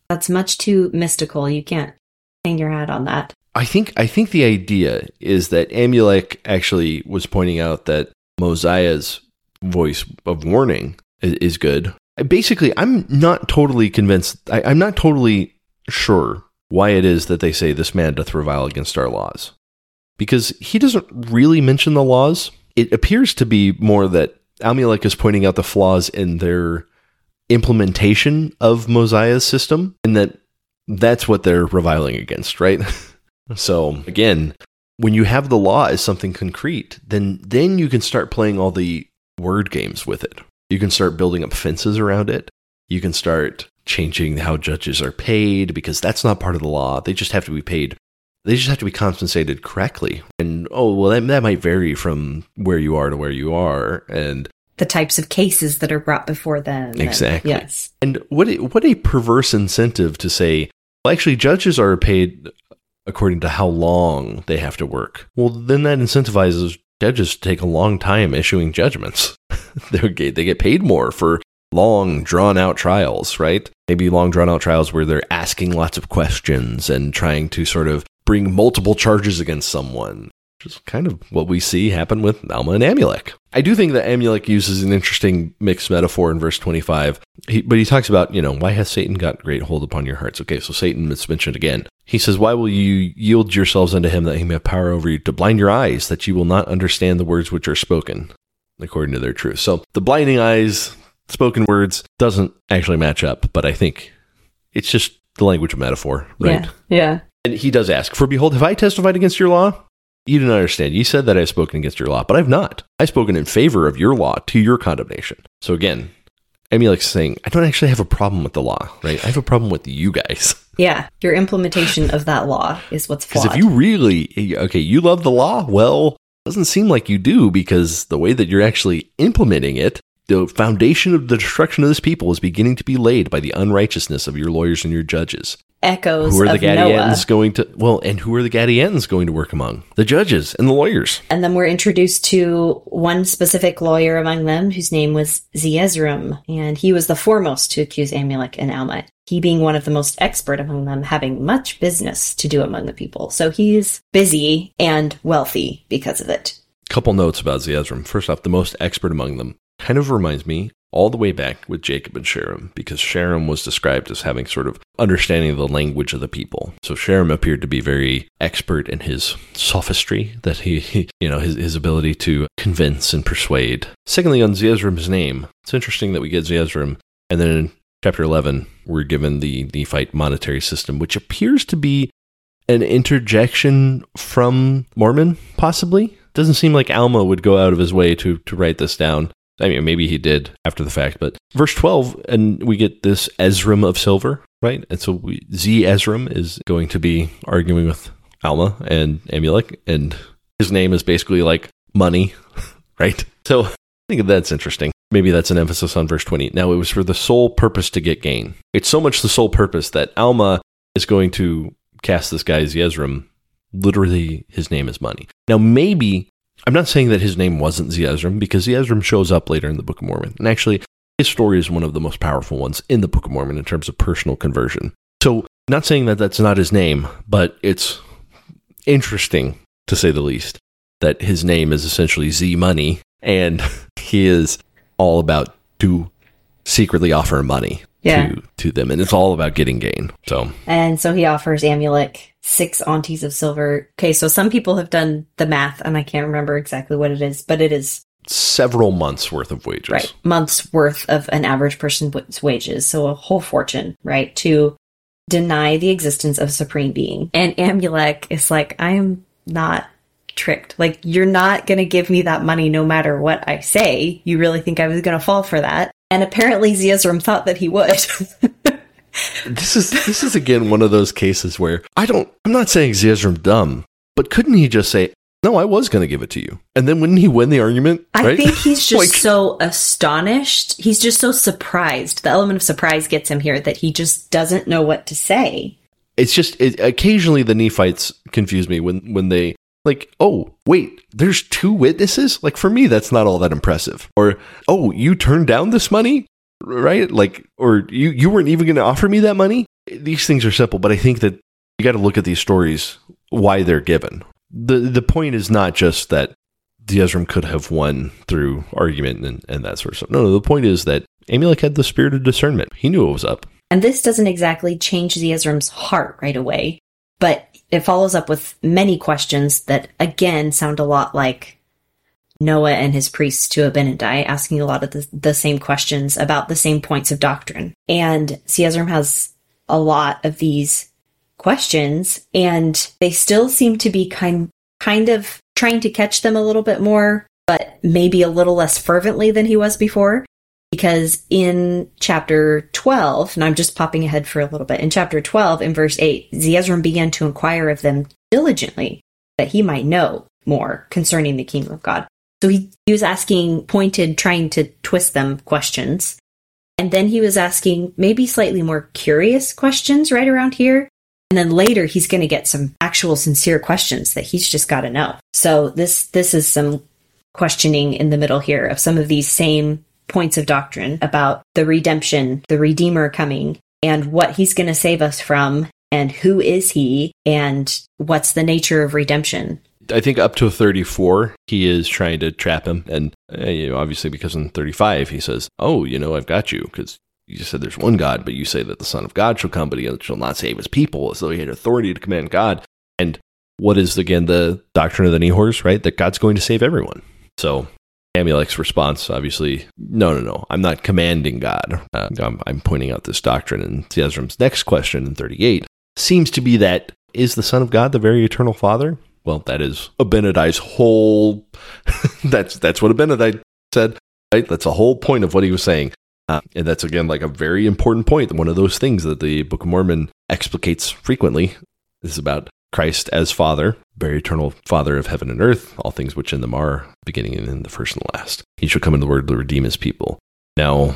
That's much too mystical. You can't hang your hat on that. I think I think the idea is that Amulek actually was pointing out that Mosiah's voice of warning is, is good. Basically, I'm not totally convinced. I, I'm not totally sure why it is that they say this man doth revile against our laws. Because he doesn't really mention the laws. It appears to be more that Amulek is pointing out the flaws in their implementation of Mosiah's system, and that that's what they're reviling against, right? So again, when you have the law as something concrete, then then you can start playing all the word games with it. You can start building up fences around it. You can start changing how judges are paid, because that's not part of the law. They just have to be paid. They just have to be compensated correctly. And, oh, well, that, that might vary from where you are to where you are. And the types of cases that are brought before them. Exactly. And, yes. And what a, what a perverse incentive to say, well, actually, judges are paid according to how long they have to work. Well, then that incentivizes judges to take a long time issuing judgments. they get, they get paid more for long, drawn-out trials, right? Maybe long, drawn-out trials where they're asking lots of questions and trying to sort of bring multiple charges against someone, which is kind of what we see happen with Alma and Amulek. I do think that Amulek uses an interesting mixed metaphor in verse twenty-five, he, but he talks about, you know, why has Satan got great hold upon your hearts? Okay, so Satan is mentioned again. He says, why will you yield yourselves unto him that he may have power over you, to blind your eyes, that you will not understand the words which are spoken, according to their truth. So the blinding eyes, spoken words, doesn't actually match up, but I think it's just the language of metaphor, right? Yeah, yeah. And he does ask, for behold, have I testified against your law? You do not understand. You said that I have spoken against your law, but I've not. I've spoken in favor of your law to your condemnation. So again, Amulek's saying, I don't actually have a problem with the law, right? I have a problem with you guys. Yeah, your implementation of that law is what's flawed. Because if you really, okay, you love the law, well, it doesn't seem like you do, because the way that you're actually implementing it, the foundation of the destruction of this people is beginning to be laid by the unrighteousness of your lawyers and your judges. Echoes Who are the of Gadiantans Noah. going to, well, and who are the Gadiantans going to work among? The judges and the lawyers. And then we're introduced to one specific lawyer among them, whose name was Zeezrom, and he was the foremost to accuse Amulek and Alma, he being one of the most expert among them, having much business to do among the people. So he's busy and wealthy because of it. Couple notes about Zeezrom. First off, the most expert among them kind of reminds me all the way back with Jacob and Sherem, because Sherem was described as having sort of understanding of the language of the people. So Sherem appeared to be very expert in his sophistry, that he, he you know, his, his ability to convince and persuade. Secondly, on Zeezrom's name, it's interesting that we get Zeezrom, and then in chapter eleven, we're given the Nephite monetary system, which appears to be an interjection from Mormon, possibly. Doesn't seem like Alma would go out of his way to, to write this down. I mean, maybe he did after the fact, but verse twelve, and we get this Ezrom of silver, right? And so we, Zeezrom is going to be arguing with Alma and Amulek, and his name is basically like money, right? So I think that's interesting. Maybe that's an emphasis on verse twenty. Now, it was for the sole purpose to get gain. It's so much the sole purpose that Alma is going to cast this guy Zeezrom. Literally, his name is money. Now, maybe, I'm not saying that his name wasn't Zeezrom, because Zeezrom shows up later in the Book of Mormon. And actually, his story is one of the most powerful ones in the Book of Mormon in terms of personal conversion. So, not saying that that's not his name, but it's interesting, to say the least, that his name is essentially Z Money, and he is all about to secretly offer money yeah. to, to them. And it's all about getting gain. So, And so he offers Amulek six onties of silver. Okay, so some people have done the math, and I can't remember exactly what it is, but it is several months worth of wages. Right, months worth of an average person's wages. So a whole fortune, right, to deny the existence of a supreme being. And Amulek is like, I am not tricked. Like, you're not going to give me that money no matter what I say. You really think I was going to fall for that? And apparently Zeezrom thought that he would. This is this is again one of those cases where I don't I'm not saying Zeezrom dumb, but couldn't he just say, no, I was going to give it to you? And then wouldn't he win the argument? I right? think he's just like, so astonished. He's just so surprised. The element of surprise gets him here that he just doesn't know what to say. It's just it, occasionally the Nephites confuse me when when they like, oh, wait, there's two witnesses? Like, for me, that's not all that impressive. Or, oh, you turned down this money? Right? Like, or you, you weren't even going to offer me that money? these things are simple, but I think that you got to look at these stories, why they're given. The the point is not just that Zeezrom could have won through argument and, and that sort of stuff. No, no, the point is that Amulek had the spirit of discernment. He knew what was up. And this doesn't exactly change Zeezrom's heart right away, but it follows up with many questions that, again, sound a lot like Noah and his priests to Abinadi, asking a lot of the, the same questions about the same points of doctrine. And Zeezrom has a lot of these questions, and they still seem to be kind, kind of trying to catch them a little bit more, but maybe a little less fervently than he was before. Because in chapter twelve, and I'm just popping ahead for a little bit, in chapter twelve, in verse eight, Zeezrom began to inquire of them diligently, that he might know more concerning the kingdom of God. So he, he was asking pointed, trying to twist them questions. And then he was asking maybe slightly more curious questions right around here. And then later he's going to get some actual sincere questions that he's just got to know. So this this is some questioning in the middle here of some of these same points of doctrine about the redemption, the Redeemer coming, and what he's going to save us from, and who is he, and what's the nature of redemption. I think up to thirty-four, he is trying to trap him. And uh, you know, obviously because in thirty-five, he says, oh, you know, I've got you, because you said there's one God, but you say that the Son of God shall come, but he shall not save his people, as though he had authority to command God. And what is, again, the doctrine of the Nehors, right? That God's going to save everyone. So Amulek's response, obviously, no, no, no, I'm not commanding God. Uh, I'm, I'm pointing out this doctrine. And Zeezrom's next question in thirty-eight seems to be that, is the Son of God the very eternal Father? Well, that is Abinadi's whole, that's that's what Abinadi said, right? That's the whole point of what he was saying. Uh, and that's, again, like a very important point. One of those things that the Book of Mormon explicates frequently is about Christ as Father, very eternal Father of heaven and earth, all things which in them are, beginning and in the first and the last. He shall come in the world to redeem his people. Now,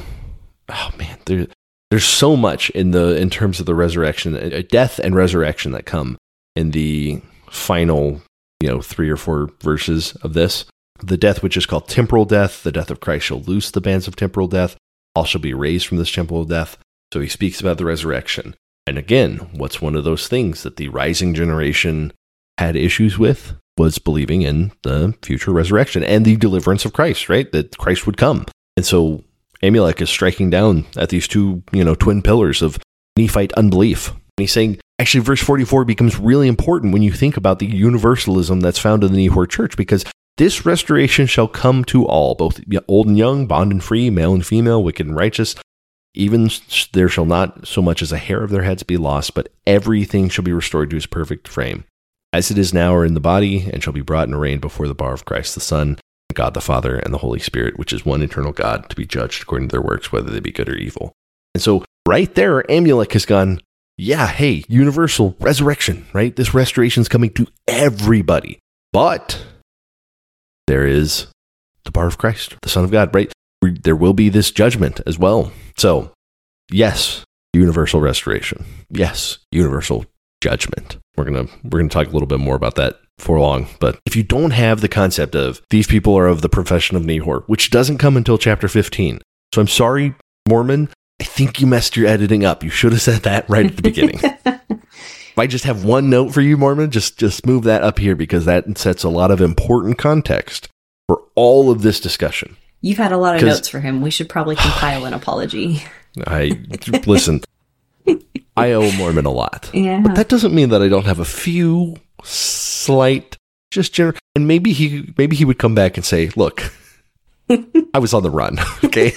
oh man, there, there's so much in the in terms of the resurrection, uh, death and resurrection that come in the final, you know, three or four verses of this. The death which is called temporal death, the death of Christ shall loose the bands of temporal death. All shall be raised from this temporal death. So he speaks about the resurrection. And again, what's one of those things that the rising generation had issues with was believing in the future resurrection and the deliverance of Christ, right? That Christ would come. And so Amulek is striking down at these two, you know, twin pillars of Nephite unbelief. And he's saying, actually, verse forty-four becomes really important when you think about the universalism that's found in the Nehor church, because this restoration shall come to all, both old and young, bond and free, male and female, wicked and righteous. Even there shall not so much as a hair of their heads be lost, but everything shall be restored to his perfect frame, as it is now or in the body, and shall be brought and arraigned before the bar of Christ the Son, God the Father, and the Holy Spirit, which is one eternal God, to be judged according to their works, whether they be good or evil. And so right there, Amulek has gone, yeah, hey, universal resurrection, right? This restoration is coming to everybody. But there is the bar of Christ, the Son of God, right? There will be this judgment as well. So, yes, universal restoration. Yes, universal judgment. We're gonna we're gonna talk a little bit more about that for long. But if you don't have the concept of these people are of the profession of Nehor, which doesn't come until chapter fifteen. So I'm sorry, Mormon, I think you messed your editing up. You should have said that right at the beginning. If I just have one note for you, Mormon, just just move that up here, because that sets a lot of important context for all of this discussion. You've had a lot of notes for him. We should probably compile an apology. I listen. I owe Mormon a lot, yeah. But that doesn't mean that I don't have a few slight, just general. And maybe he, maybe he would come back and say, "Look, I was on the run, okay."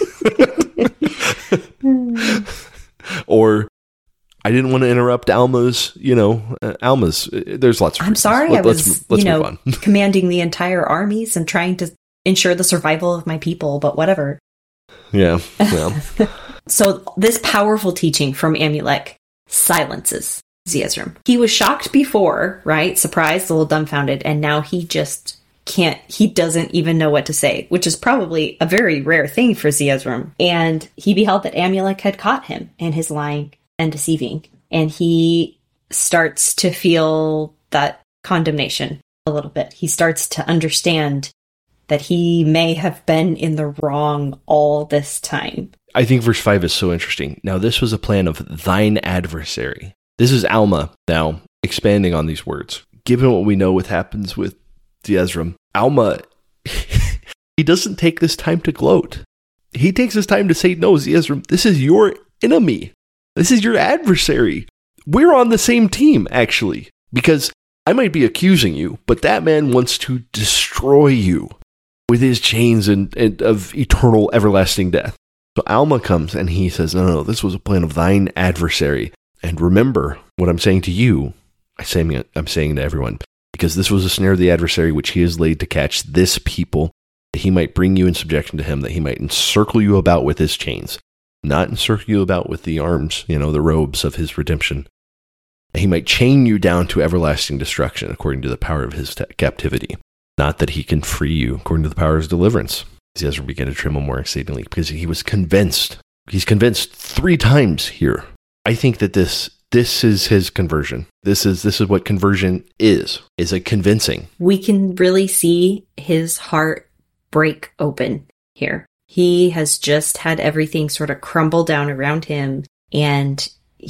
Or I didn't want to interrupt Alma's, you know, uh, Alma's. Uh, there's lots of I'm reasons. sorry, Let, I was, let's, let's you move know, on. commanding the entire armies and trying to ensure the survival of my people, but whatever. Yeah, well. So this powerful teaching from Amulek silences Zeezrom. He was shocked before, right? Surprised, a little dumbfounded, and now he just can't, he doesn't even know what to say, which is probably a very rare thing for Zeezrom. And he beheld that Amulek had caught him in his lying and deceiving, and he starts to feel that condemnation a little bit. He starts to understand that he may have been in the wrong all this time. I think verse five is so interesting. Now, this was a plan of thine adversary. This is Alma now expanding on these words. Given what we know what happens with Jezreel, Alma, he doesn't take this time to gloat. He takes this time to say, no, Jezreel, this is your enemy. This is your adversary. We're on the same team, actually, because I might be accusing you, but that man wants to destroy you with his chains and, and of eternal, everlasting death. So Alma comes and he says, no, no, this was a plan of thine adversary. And remember what I'm saying to you, I say, I'm saying to everyone, because this was a snare of the adversary which he has laid to catch this people, that he might bring you in subjection to him, that he might encircle you about with his chains, not encircle you about with the arms, you know, the robes of his redemption. That he might chain you down to everlasting destruction according to the power of his t- captivity. Not that he can free you according to the power of his deliverance. Ezra began to tremble more exceedingly because he was convinced. He's convinced three times here. I think that this this is his conversion. This is this is what conversion is, is a convincing. We can really see his heart break open here. He has just had everything sort of crumble down around him, and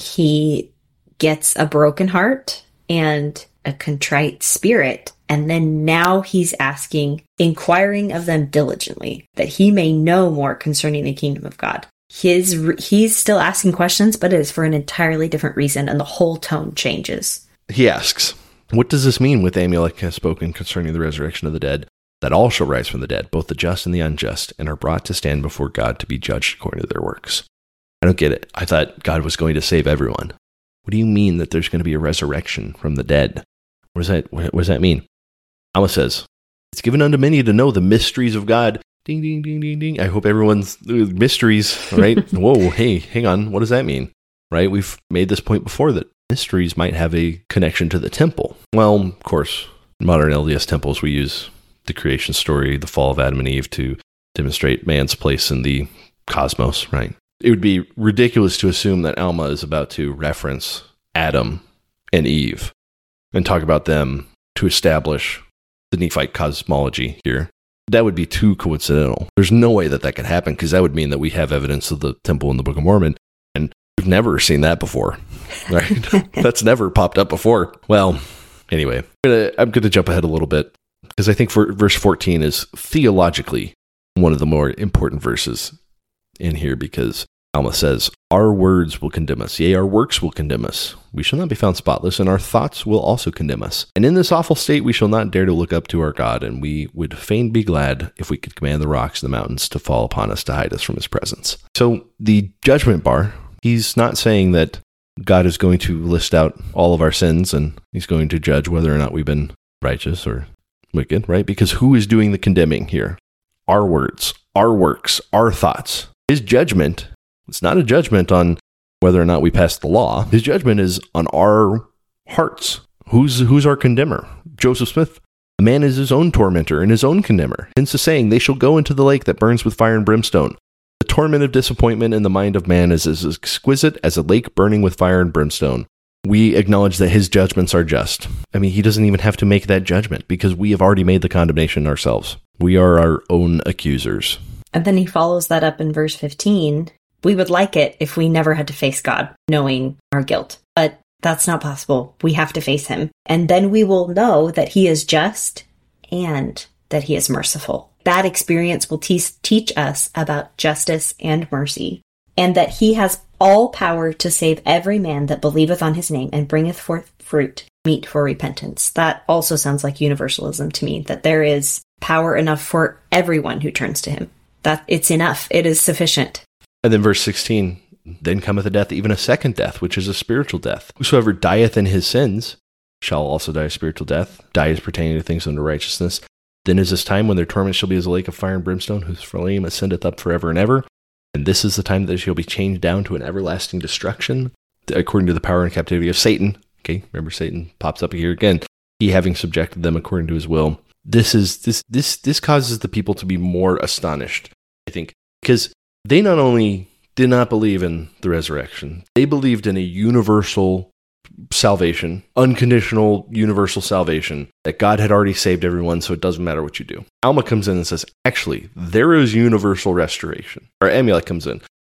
he gets a broken heart and a contrite spirit. And then now he's asking, inquiring of them diligently, that he may know more concerning the kingdom of God. His He's still asking questions, but it is for an entirely different reason, and the whole tone changes. He asks, what does this mean with Amulek has spoken concerning the resurrection of the dead, that all shall rise from the dead, both the just and the unjust, and are brought to stand before God to be judged according to their works? I don't get it. I thought God was going to save everyone. What do you mean that there's going to be a resurrection from the dead? What does that, what does that mean? Alma says, it's given unto many to know the mysteries of God. Ding, ding, ding, ding, ding. I hope everyone's uh, mysteries, right? Whoa, hey, hang on. What does that mean? Right? We've made this point before that mysteries might have a connection to the temple. Well, of course, in modern L D S temples, we use the creation story, the fall of Adam and Eve, to demonstrate man's place in the cosmos, right? It would be ridiculous to assume that Alma is about to reference Adam and Eve and talk about them to establish the Nephite cosmology here. That would be too coincidental. There's no way that that could happen, because that would mean that we have evidence of the temple in the Book of Mormon, and we've never seen that before, right? That's never popped up before. Well, anyway, I'm gonna, I'm gonna jump ahead a little bit, because I think for, verse fourteen is theologically one of the more important verses in here, because Alma says, our words will condemn us, yea, our works will condemn us. We shall not be found spotless, and our thoughts will also condemn us. And in this awful state we shall not dare to look up to our God, and we would fain be glad if we could command the rocks and the mountains to fall upon us to hide us from his presence. So the judgment bar, he's not saying that God is going to list out all of our sins, and he's going to judge whether or not we've been righteous or wicked, right? Because who is doing the condemning here? Our words, our works, our thoughts. His judgment, it's not a judgment on whether or not we pass the law. His judgment is on our hearts. Who's who's our condemner? Joseph Smith. A man is his own tormentor and his own condemner. Hence the saying, they shall go into the lake that burns with fire and brimstone. The torment of disappointment in the mind of man is as exquisite as a lake burning with fire and brimstone. We acknowledge that his judgments are just. I mean, he doesn't even have to make that judgment, because we have already made the condemnation ourselves. We are our own accusers. And then he follows that up in verse fifteen. We would like it if we never had to face God, knowing our guilt. But that's not possible. We have to face him. And then we will know that he is just and that he is merciful. That experience will te- teach us about justice and mercy, and that he has all power to save every man that believeth on his name and bringeth forth fruit, meet for repentance. That also sounds like universalism to me, that there is power enough for everyone who turns to him. That it's enough. It is sufficient. And then verse sixteen, then cometh a death, even a second death, which is a spiritual death. Whosoever dieth in his sins shall also die a spiritual death. Die is pertaining to things unto righteousness. Then is this time when their torment shall be as a lake of fire and brimstone, whose flame ascendeth up forever and ever. And this is the time that they shall be changed down to an everlasting destruction, according to the power and captivity of Satan. Okay, remember Satan pops up here again. He having subjected them according to his will. This is this this this causes the people to be more astonished, I think, because they not only did not believe in the resurrection, they believed in a universal salvation, unconditional universal salvation, that God had already saved everyone, so it doesn't matter what you do. Alma comes in and says, actually, there is universal restoration. Or Amulek comes in.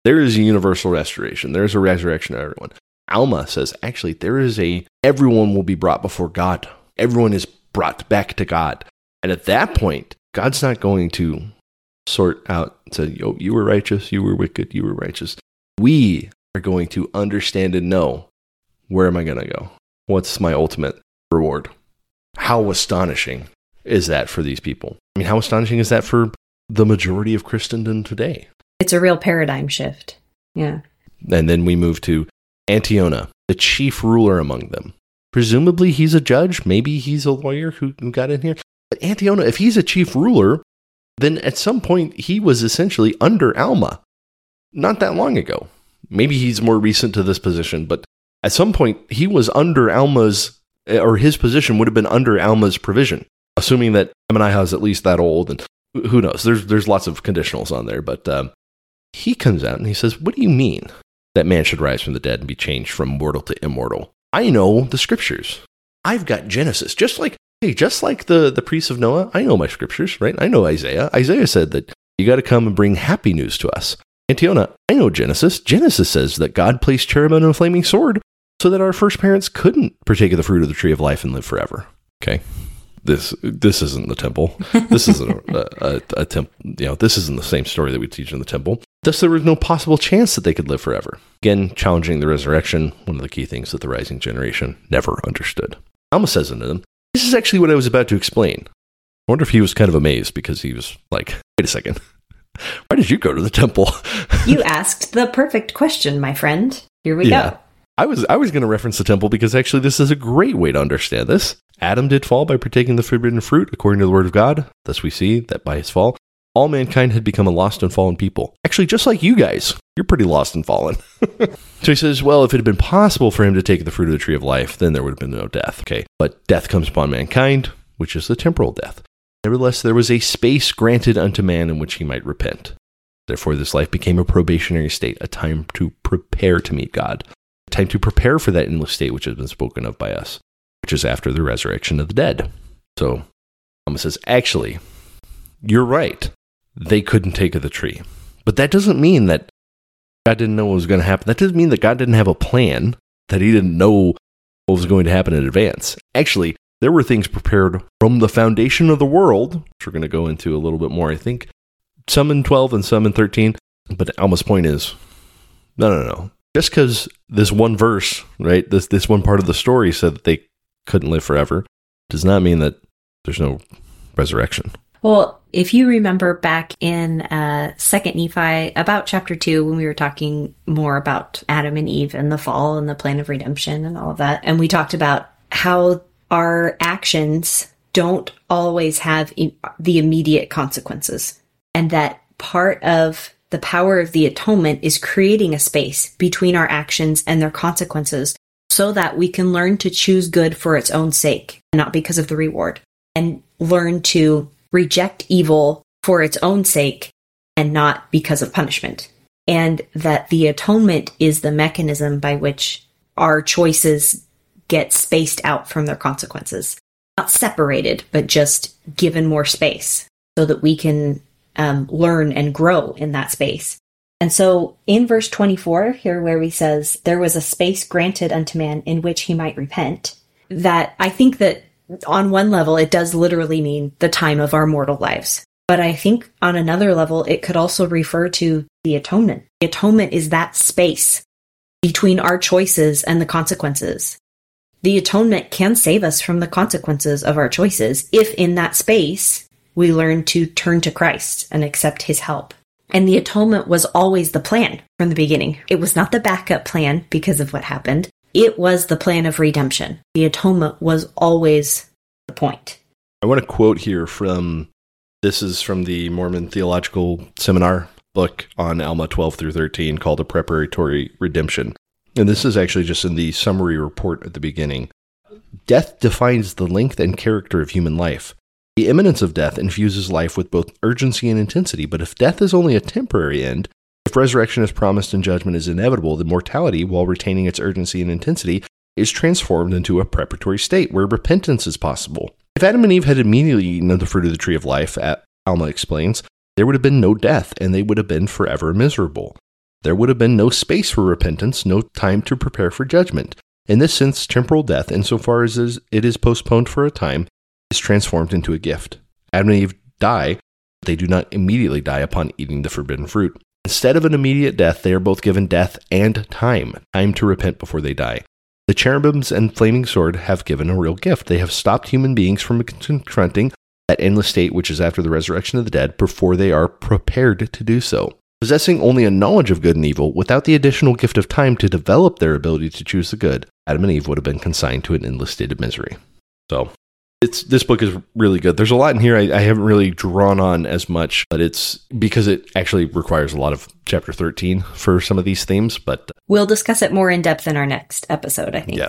there is a universal restoration. There's a resurrection of everyone. Alma says, actually, there is a, everyone will be brought before God. Everyone is brought back to God. And at that point, God's not going to sort out and say, yo, you were righteous, you were wicked, you were righteous. We are going to understand and know, where am I going to go? What's my ultimate reward? How astonishing is that for these people? I mean, how astonishing is that for the majority of Christendom today? It's a real paradigm shift. Yeah. And then we move to Antiona, the chief ruler among them. Presumably he's a judge. Maybe he's a lawyer who got in here. But Antiona, if he's a chief ruler, then at some point he was essentially under Alma. Not that long ago. Maybe he's more recent to this position, but at some point he was under Alma's, or his position would have been under Alma's provision, assuming that Ammonihah is at least that old, and who knows? There's there's lots of conditionals on there, but um, he comes out and he says, what do you mean that man should rise from the dead and be changed from mortal to immortal? I know the scriptures. I've got Genesis, just like hey, just like the, the priests of Noah. I know my scriptures, right? I know Isaiah. Isaiah said that you got to come and bring happy news to us. Antiona, I know Genesis. Genesis says that God placed cherubim and a flaming sword so that our first parents couldn't partake of the fruit of the tree of life and live forever. Okay. This this isn't the temple. This isn't a, a, a temple. You know, this isn't the same story that we teach in the temple. Thus, there was no possible chance that they could live forever. Again, challenging the resurrection, one of the key things that the rising generation never understood. Alma says unto them, this is actually what I was about to explain. I wonder if he was kind of amazed because he was like, wait a second. Why did you go to the temple? You asked the perfect question, my friend. Here we yeah. go. I was I was going to reference the temple because actually this is a great way to understand this. Adam did fall by partaking the forbidden fruit, according to the word of God. Thus we see that by his fall, all mankind had become a lost and fallen people. Actually, just like you guys, you're pretty lost and fallen. So he says, well, if it had been possible for him to take the fruit of the tree of life, then there would have been no death. Okay, but death comes upon mankind, which is the temporal death. Nevertheless, there was a space granted unto man in which he might repent. Therefore, this life became a probationary state, a time to prepare to meet God, a time to prepare for that endless state which has been spoken of by us, which is after the resurrection of the dead. So, Alma says, actually, you're right. They couldn't take of the tree. But that doesn't mean that God didn't know what was going to happen. That doesn't mean that God didn't have a plan, that he didn't know what was going to happen in advance. Actually, there were things prepared from the foundation of the world, which we're going to go into a little bit more, I think. Some in twelve and some in thirteen. But Alma's point is, no, no, no. Just because this one verse, right, this this one part of the story said that they couldn't live forever, does not mean that there's no resurrection. Well, if you remember back in uh, Second Nephi, about chapter two, when we were talking more about Adam and Eve and the fall and the plan of redemption and all of that, and we talked about how our actions don't always have e- the immediate consequences, and that part of the power of the atonement is creating a space between our actions and their consequences so that we can learn to choose good for its own sake, not because of the reward, and learn to reject evil for its own sake and not because of punishment. And that the atonement is the mechanism by which our choices get spaced out from their consequences. Not separated, but just given more space so that we can um, learn and grow in that space. And so in verse twenty-four, here where he says, there was a space granted unto man in which he might repent, that I think that on one level, it does literally mean the time of our mortal lives. But I think on another level, it could also refer to the atonement. The atonement is that space between our choices and the consequences. The atonement can save us from the consequences of our choices if in that space we learn to turn to Christ and accept his help. And the atonement was always the plan from the beginning. It was not the backup plan because of what happened. It was the plan of redemption. The atonement was always the point. I want to quote here from, this is from the Mormon Theological Seminar book on Alma twelve through thirteen called A Preparatory Redemption. And this is actually just in the summary report at the beginning. Death defines the length and character of human life. The imminence of death infuses life with both urgency and intensity, but if death is only a temporary end, if resurrection is promised and judgment is inevitable, then mortality, while retaining its urgency and intensity, is transformed into a preparatory state where repentance is possible. If Adam and Eve had immediately eaten of the fruit of the tree of life, Alma explains, there would have been no death, and they would have been forever miserable. there would have been no space for repentance, no time to prepare for judgment. In this sense, temporal death, insofar as it is postponed for a time, is transformed into a gift. Adam and Eve die, but they do not immediately die upon eating the forbidden fruit. Instead of an immediate death, they are both given death and time, time to repent before they die. The cherubims and flaming sword have given a real gift. They have stopped human beings from confronting that endless state which is after the resurrection of the dead before they are prepared to do so. Possessing only a knowledge of good and evil, without the additional gift of time to develop their ability to choose the good, Adam and Eve would have been consigned to an endless state of misery. So, it's this book is really good. There's a lot in here I, I haven't really drawn on as much, but it's because it actually requires a lot of chapter thirteen for some of these themes. But we'll discuss it more in depth in our next episode, I think. Yeah.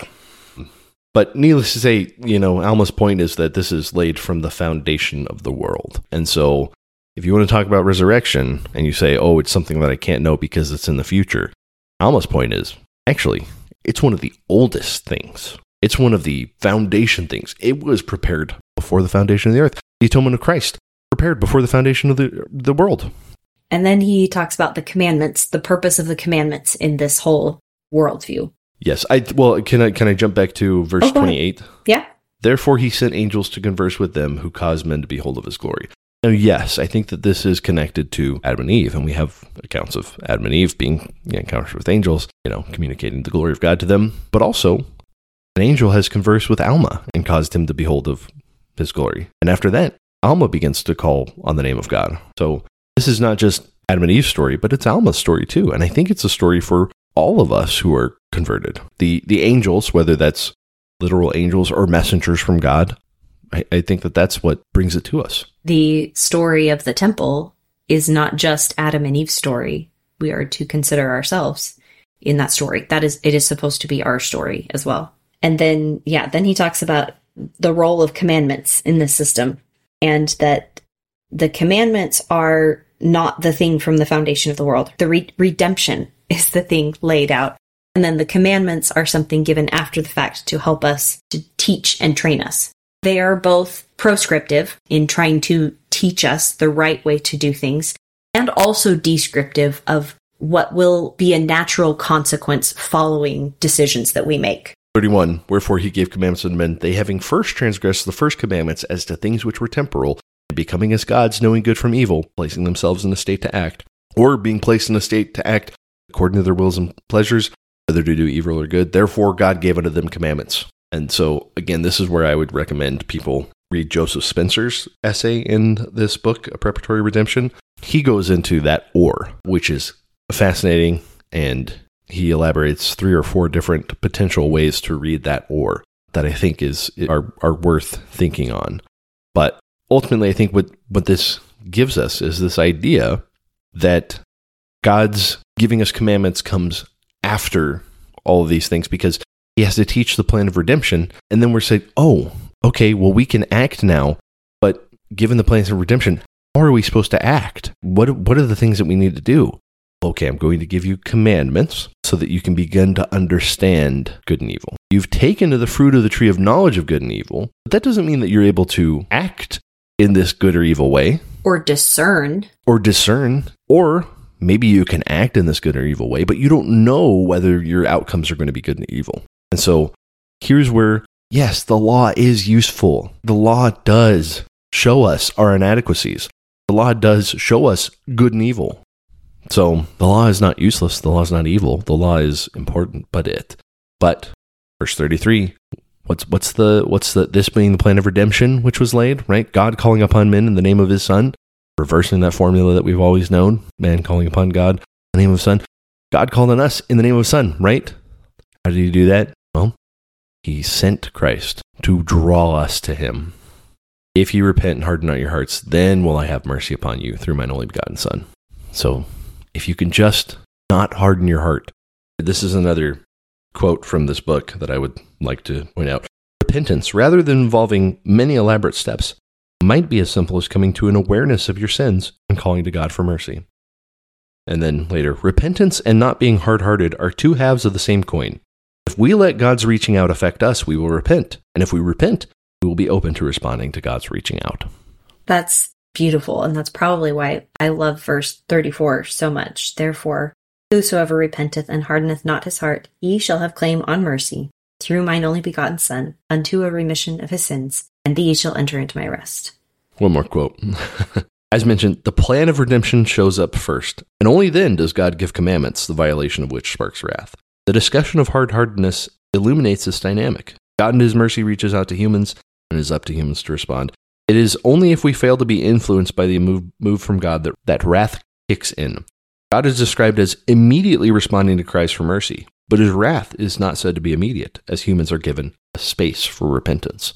But needless to say, you know, Alma's point is that this is laid from the foundation of the world. And so if you want to talk about resurrection and you say, oh, it's something that I can't know because it's in the future, Alma's point is, actually, it's one of the oldest things. It's one of the foundation things. It was prepared before the foundation of the earth. The atonement of Christ, prepared before the foundation of the, the world. And then he talks about the commandments, the purpose of the commandments in this whole worldview. Yes. I well, can I can I jump back to verse oh, twenty-eight? Yeah. Therefore he sent angels to converse with them who caused men to behold of his glory. Now, yes, I think that this is connected to Adam and Eve, and we have accounts of Adam and Eve being you know, encounters with angels, you know, communicating the glory of God to them. But also, an angel has conversed with Alma and caused him to behold of his glory. And after that, Alma begins to call on the name of God. So this is not just Adam and Eve's story, but it's Alma's story too. And I think it's a story for all of us who are converted. The the angels, whether that's literal angels or messengers from God, I, I think that that's what brings it to us. The story of the temple is not just Adam and Eve's story. We are to consider ourselves in that story. That is, it is supposed to be our story as well. And then, yeah, then he talks about the role of commandments in this system, and that the commandments are not the thing from the foundation of the world. The re- redemption is the thing laid out. And then the commandments are something given after the fact to help us, to teach and train us. They are both proscriptive in trying to teach us the right way to do things, and also descriptive of what will be a natural consequence following decisions that we make. thirty-one, wherefore he gave commandments to men, they having first transgressed the first commandments as to things which were temporal, and becoming as gods, knowing good from evil, placing themselves in a state to act, or being placed in a state to act according to their wills and pleasures, whether to do evil or good. Therefore God gave unto them commandments. And so, again, this is where I would recommend people read Joseph Spencer's essay in this book, A Preparatory Redemption. He goes into that or, which is fascinating, and he elaborates three or four different potential ways to read that or that I think is are, are worth thinking on. But ultimately, I think what, what this gives us is this idea that God's giving us commandments comes after all of these things, because he has to teach the plan of redemption, and then we're saying, oh, okay, well, we can act now, but given the plans of redemption, how are we supposed to act? What What are the things that we need to do? Okay, I'm going to give you commandments so that you can begin to understand good and evil. You've taken to the fruit of the tree of knowledge of good and evil, but that doesn't mean that you're able to act in this good or evil way. Or discern. Or discern. Or maybe you can act in this good or evil way, but you don't know whether your outcomes are going to be good and evil. And so here's where, yes, the law is useful. The law does show us our inadequacies. The law does show us good and evil. So the law is not useless. The law is not evil. The law is important, but it. But verse thirty-three, what's what's the what's the this being the plan of redemption which was laid, right? God calling upon men in the name of his Son, reversing that formula that we've always known, man calling upon God in the name of Son. God called on us in the name of Son, right? How did he do that? Well, he sent Christ to draw us to him. If you repent and harden not your hearts, then will I have mercy upon you through mine only begotten Son. So if you can just not harden your heart. This is another quote from this book that I would like to point out. Repentance, rather than involving many elaborate steps, might be as simple as coming to an awareness of your sins and calling to God for mercy. And then later, repentance and not being hard-hearted are two halves of the same coin. If we let God's reaching out affect us, we will repent. And if we repent, we will be open to responding to God's reaching out. That's beautiful. And that's probably why I love verse thirty-four so much. Therefore, Whosoever repenteth and hardeneth not his heart, ye shall have claim on mercy, through mine only begotten Son, unto a remission of his sins, and these shall enter into my rest. One more quote. As mentioned, the plan of redemption shows up first, and only then does God give commandments, the violation of which sparks wrath. The discussion of hard-heartedness illuminates this dynamic. God in his mercy reaches out to humans, and it is up to humans to respond. It is only if we fail to be influenced by the move, move from God that, that wrath kicks in. God is described as immediately responding to cries for mercy, but his wrath is not said to be immediate, as humans are given a space for repentance.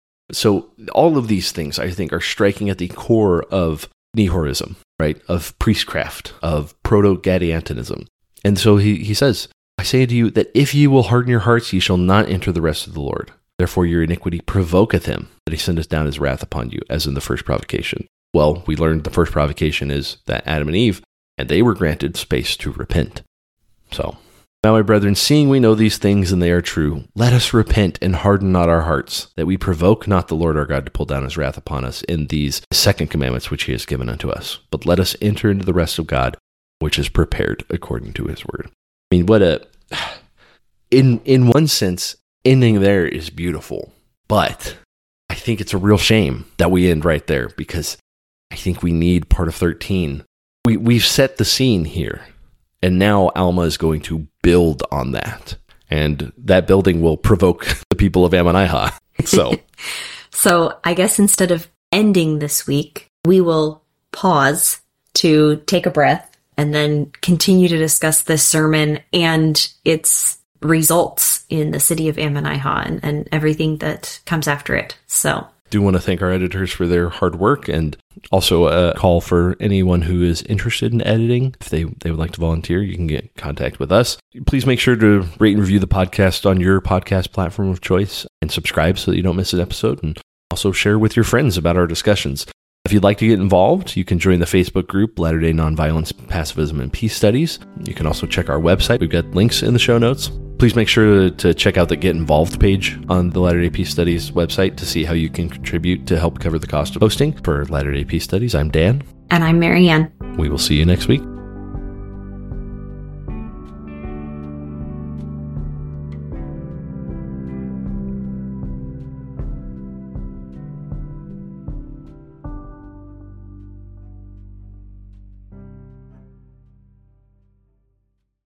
So all of these things, I think, are striking at the core of Nehorism, right? Of priestcraft, of proto-Gadiantinism. And so he, he says, I say unto you that if ye will harden your hearts, ye shall not enter the rest of the Lord. Therefore your iniquity provoketh him, that he sendeth down his wrath upon you, as in the first provocation. Well, we learned the first provocation is that Adam and Eve, and they were granted space to repent. So, now my brethren, seeing we know these things and they are true, let us repent and harden not our hearts, that we provoke not the Lord our God to pull down his wrath upon us in these second commandments which he has given unto us. But let us enter into the rest of God, which is prepared according to his word. I mean, what a... In, in one sense, ending there is beautiful, but I think it's a real shame that we end right there, because I think we need part of thirteen. We, we've set the scene here, and now Alma is going to build on that, and that building will provoke the people of Ammonihah. So, so I guess instead of ending this week, we will pause to take a breath and then continue to discuss this sermon and its results in the city of Ammonihah and, and everything that comes after it. So, do want to thank our editors for their hard work, and also a call for anyone who is interested in editing. If they, they would like to volunteer, you can get in contact with us. Please make sure to rate and review the podcast on your podcast platform of choice, and subscribe so that you don't miss an episode, and also share with your friends about our discussions. If you'd like to get involved, you can join the Facebook group, Latter-day Nonviolence, Pacifism, and Peace Studies. You can also check our website. We've got links in the show notes. Please make sure to, to check out the Get Involved page on the Latter-day Peace Studies website to see how you can contribute to help cover the cost of hosting. For Latter-day Peace Studies, I'm Dan. And I'm Marianne. We will see you next week.